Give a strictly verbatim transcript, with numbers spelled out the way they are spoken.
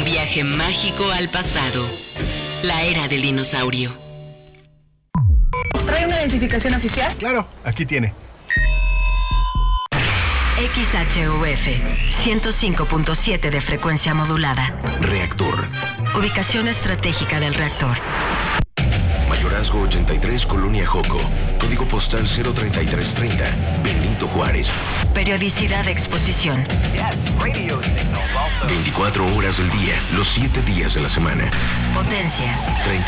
viaje mágico al pasado. La era del dinosaurio. ¿Trae una identificación oficial? Claro, aquí tiene. X H U F, ciento cinco punto siete de frecuencia modulada. Reactor. Ubicación estratégica del reactor. Mayorazgo ochenta y tres, Colonia Joco. Código postal cero treinta y tres treinta, Benito Juárez. Periodicidad de exposición. veinticuatro horas del día, los siete días de la semana. Potencia. treinta